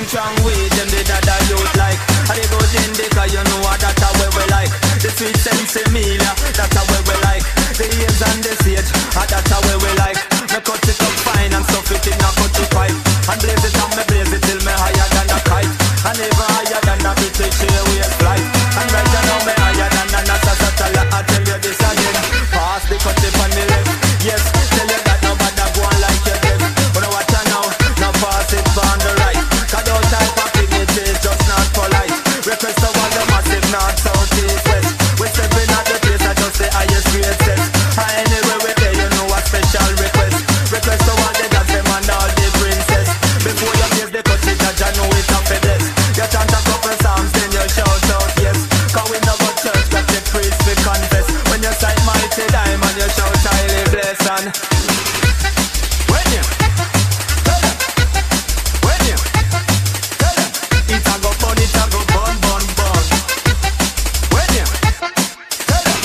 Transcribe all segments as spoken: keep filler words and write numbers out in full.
strong weed, them the dada youth like. And they go indica, you know what that's how we like. The sweet sensimilia, that's how we like. The ears and the sage, that's how we like. Me cut it up fine and stuff it in a cut it pipe. And blaze it and me blaze it till me higher than a kite. And even higher than a British Airways flight. And right now me higher than a NASA satellite. I tell you this again. Pass the cut it on the left. Yes, tell you that nobody go on like you did. But now watch out now, now pass it on the right. Cause those type of things is just not polite. Request of all the massive north, south, east, west. We stepping at the place I just the highest grade set. And anywhere we there you know a special request. Request of all the dads them and all the princess. Before you place the cut it, you know it's a fedex. You chant a couple songs then you shout out yes. Cause we know go church that the priest we confess. When you sight mighty diamond you shout highly blessed and when you tell them, when you tell them, it a go bun, it a go bun, bun, bun. When you tell them.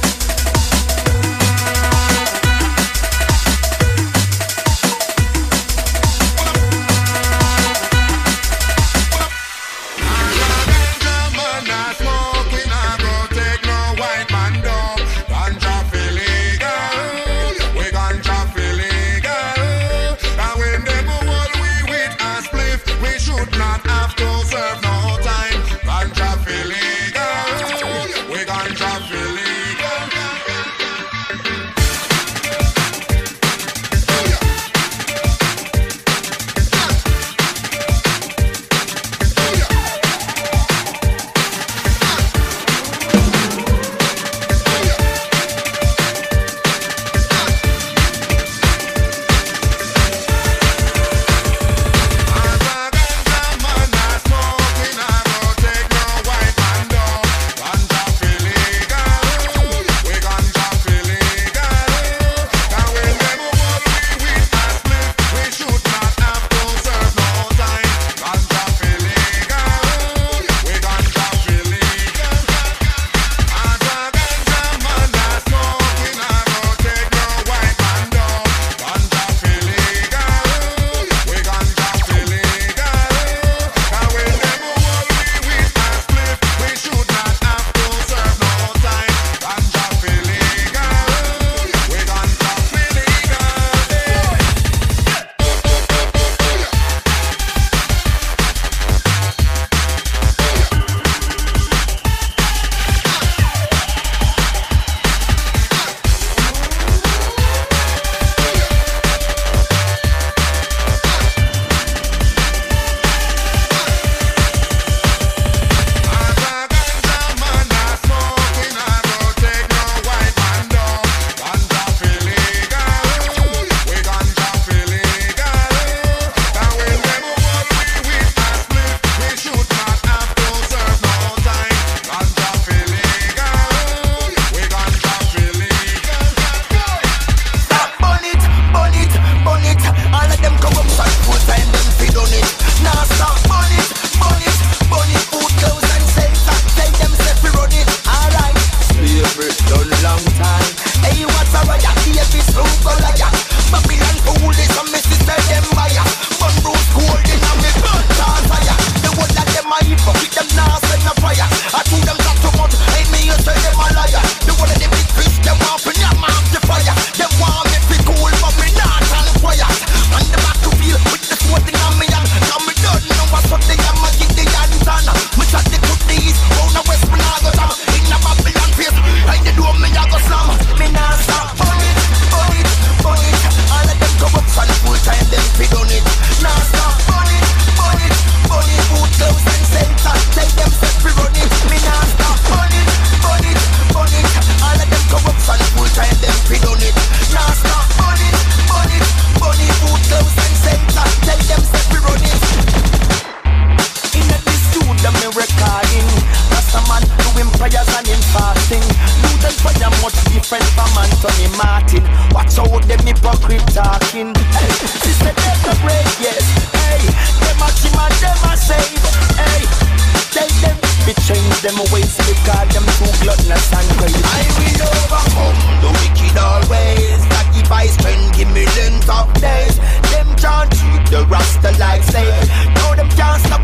hypocrite talking. Hey, she said them no break, yes. Hey, them a chim and them a save. Hey, tell them to change them ways because them too gluttonous and crazy. I will overcome the wicked always. That give I strength, give me length of days. Them can't treat the Rasta like slaves. No, them can't stop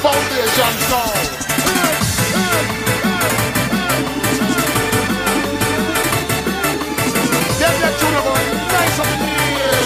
Foundation sound. Get that tune going nice up in the ear.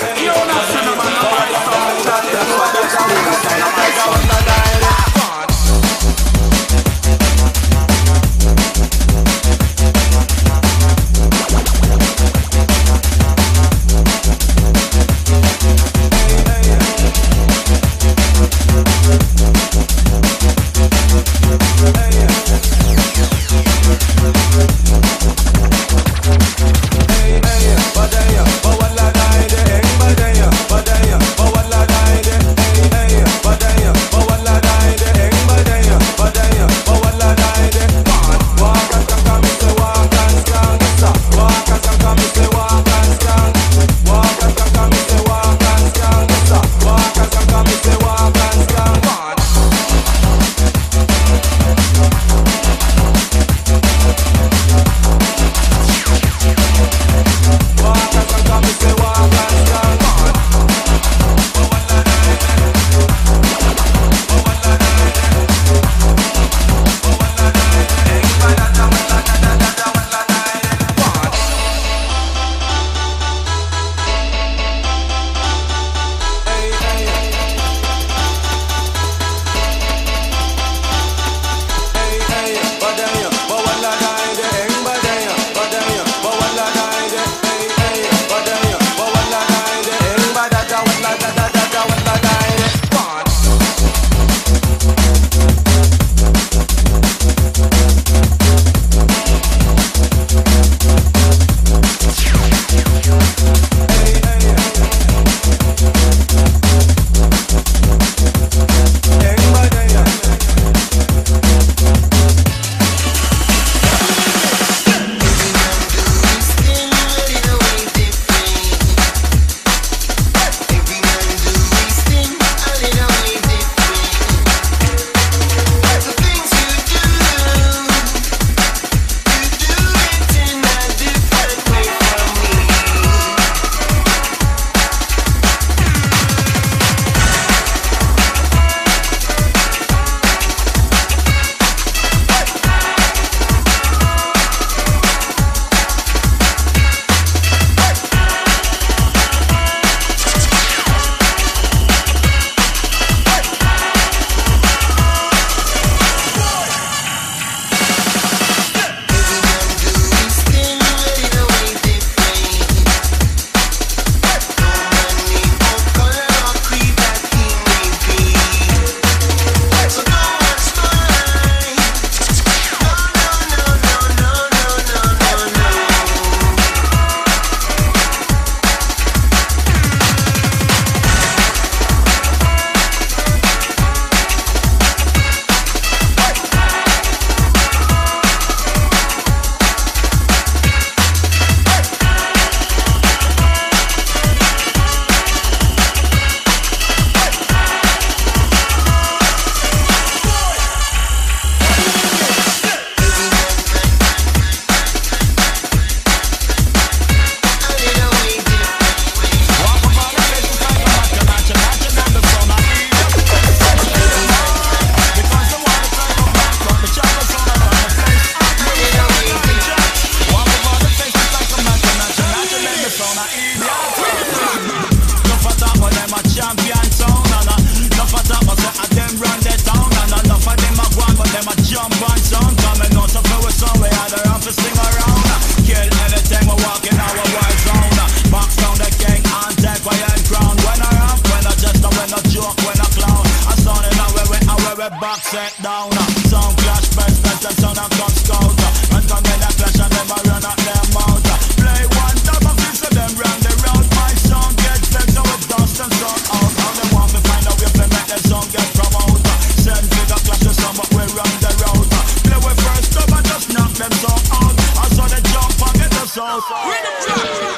set down. Sound clash, best best and sound and gun scout. And come in a clash and never run out their mouth. Play one time of this so them run the round. My song gets vexed so it dust and sound out. How they want to find out if they make their song get promote. Send figure clash to some but we run the road. Play with first up and just knock them so out. I saw they jump and get us out. Rhythm drop.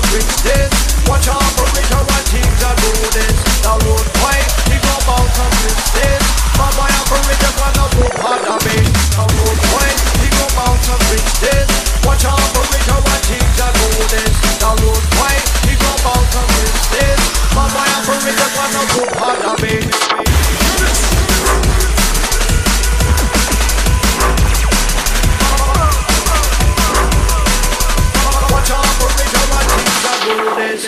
and fix this. Watch operator and things are do this. The road boy, he go bounce and fix this. Bad boy operator wanna go hard a bit. The road boy, he go bounce and fix this. Watch operator and things are do this. The road boy, he go bounce and fix this. Bad boy operator wanna go hard a bit. Watch operator and things are do this.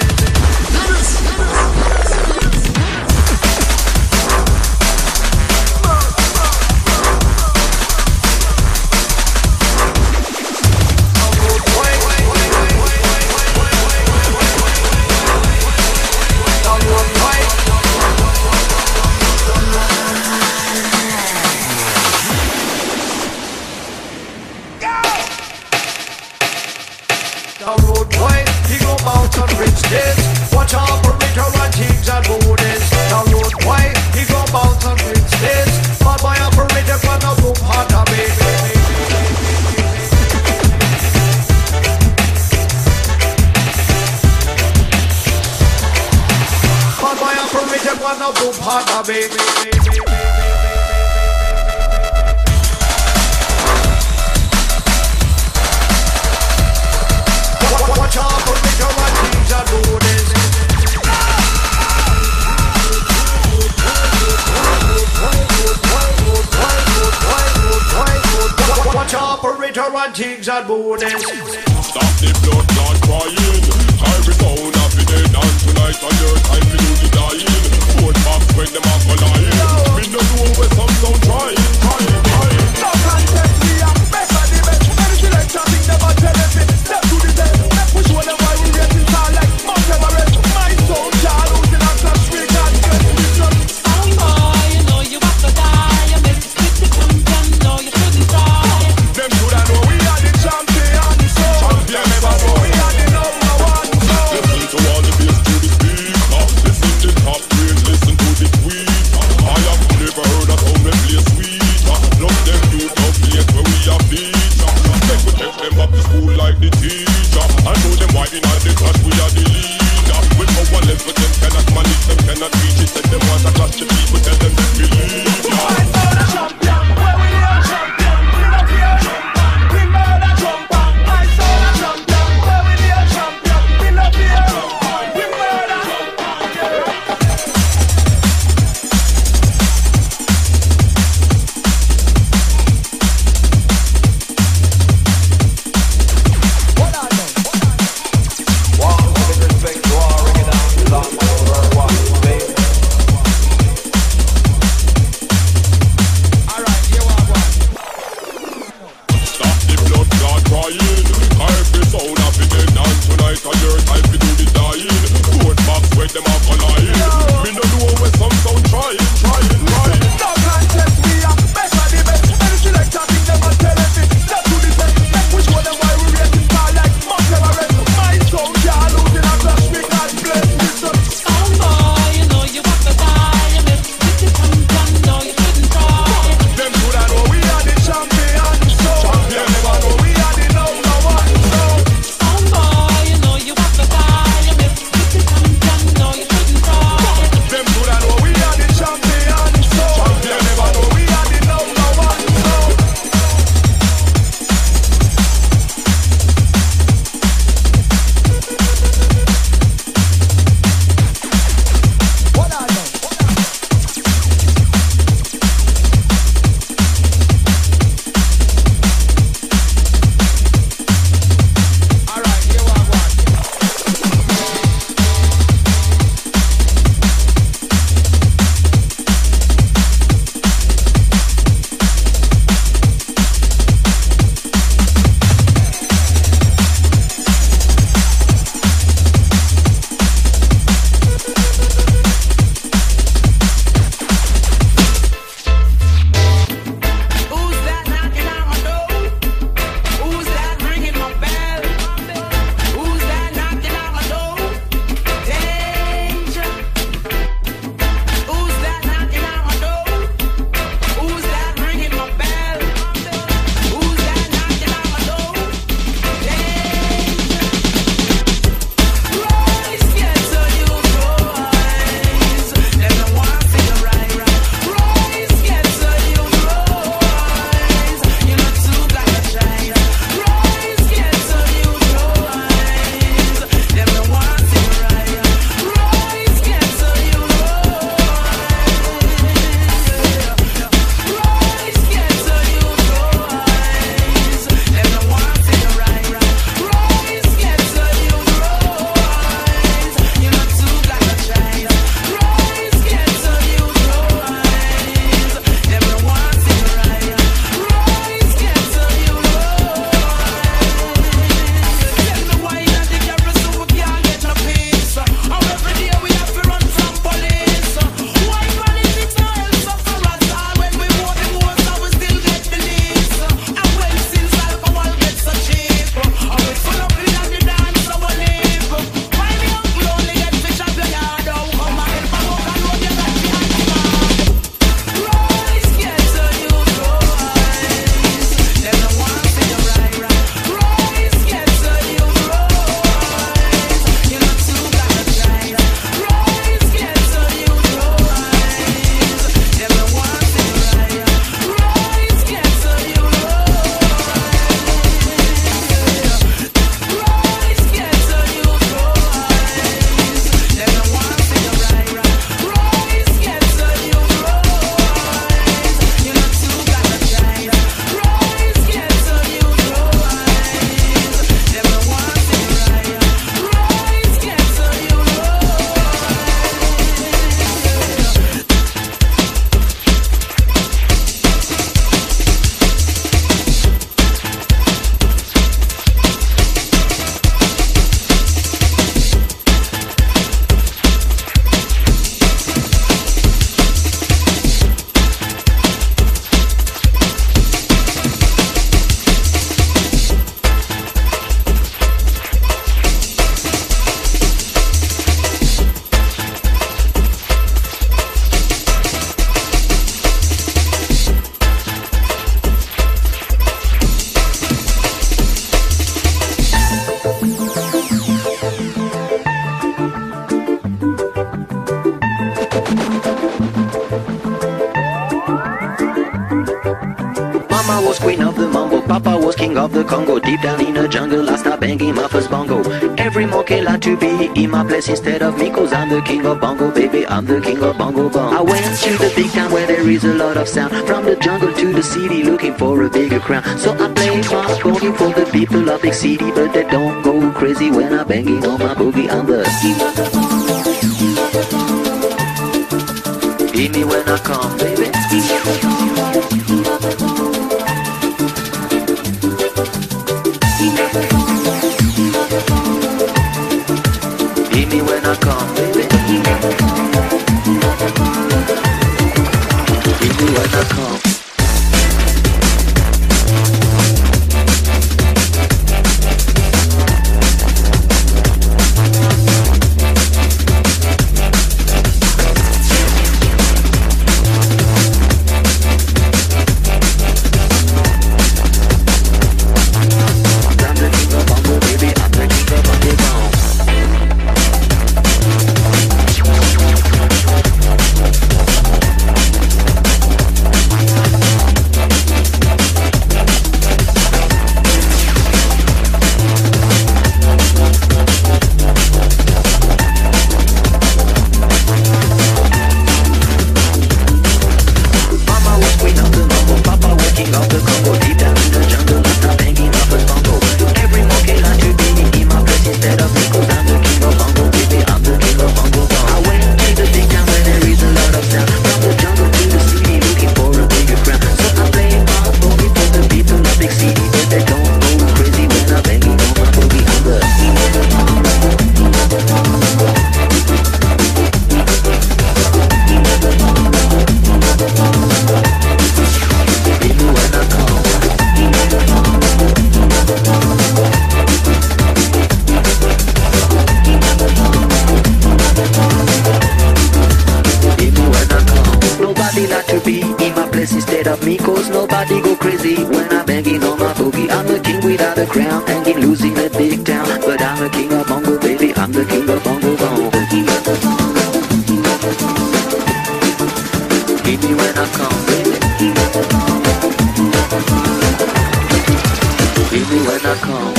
Watch operator and things and do this. The road boy, he go bounce and fix this. Bad boy operator gonna go hard a bit. Bad boy operator gonna go hard a bit. Watch operator and things and do this. Watch operator and things and do this. Stop the blood clot crying. Every sound of the dead and tonight on your time to do the dying. Hold back when them are colliding. We no know where some sound trying, trying, trying. No contest, we are better the best. Any selection thing never tell us it. Step to the test. Let's push one of why we racing star like Mount Everest. My soul, child, who's in a class, we can't get this one. Oh boy, you know you have to die. You make it with the champion, know you shouldn't try. Them should have know we are the champion. So, champion, never know we are the number. Mama was queen of the mambo, Papa was king of the Congo. Deep down in the jungle, I start banging my first bongo. Every monkey like to be in my place instead of me, cause I'm the king of bongo, baby, I'm the king of bongo bong. I went to the big town where there is a lot of sound, from the jungle to the city looking for a bigger crown. So I play my boogie for the people of big city, but they don't go crazy when I'm banging on my boogie. I'm the king of the bongo. Hear me when I come, baby. Hear me when I come, baby. Hear me when I come. Instead of me, cause nobody go crazy when I'm banging on my boogie. I'm the king without a crown, hanging loose in a big town, but I'm the king of bongo, baby, I'm the king of bongo bong. Hit me when I come, baby. Hit me when I come.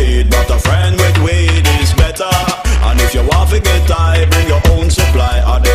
If you want to get high, bring your own supply.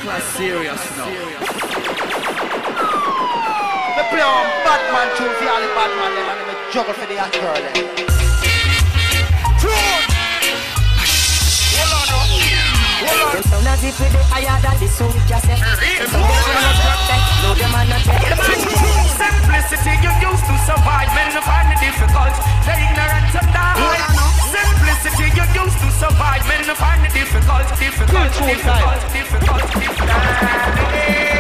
class serious now. Me play on Batman tune for all the Batman them and me juggle for the hot girl them. Tune! Hold on now. Hold on. Them sound as if they higher than the soul cassette. Them sound as if they protect, no them are not dead. Simplicity you used to survive, men find it difficult. The ignorant and die. Simplicity you used to survive, men find it difficult, difficult, difficult, difficult, difficult.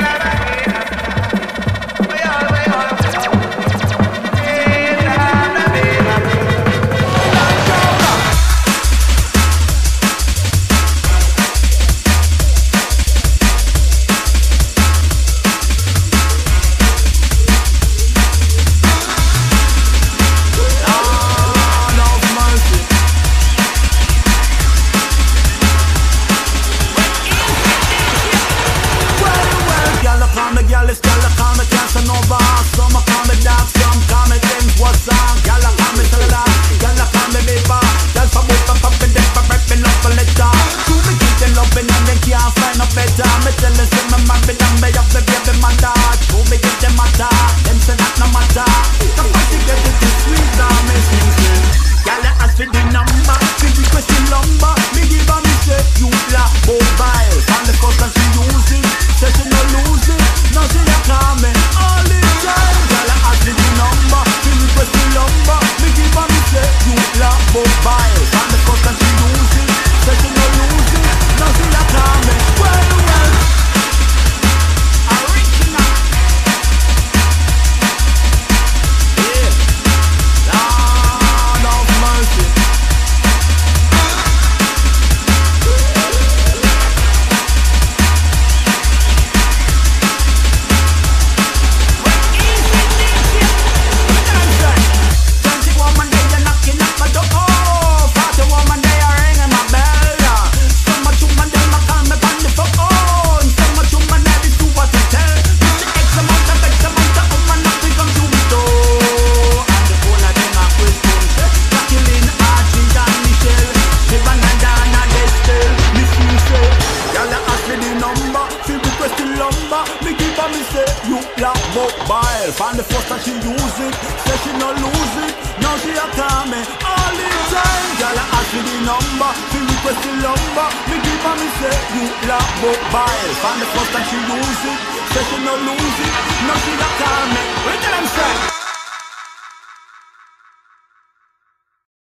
Find the first that she use it, say she no lose it. Now she a call me all the time. Girl, I ask me the number, she request the number. Me give her me say you love mobile. Find the first that she use it, say she no lose it. Now she a call me. What you tell them say?